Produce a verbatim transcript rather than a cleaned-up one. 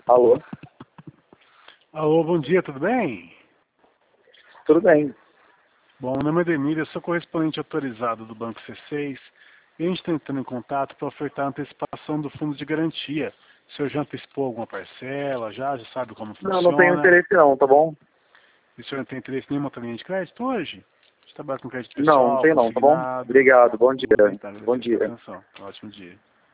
Alô? Alô, bom dia, tudo bem? Tudo bem. Bom, meu nome é Denir, eu sou correspondente autorizado do Banco C seis e a gente está entrando em contato para ofertar a antecipação do fundo de garantia. O senhor já antecipou alguma parcela, já, já sabe como Não, não tenho funciona? interesse não, tá bom? E o senhor não tem interesse em nenhuma outra linha de crédito hoje? A gente trabalha com crédito Não, não pessoal, tenho não, tá bom? consignado. Obrigado, bom dia. Bom, tá, Bom agradeço pela dia. atenção. Um ótimo dia.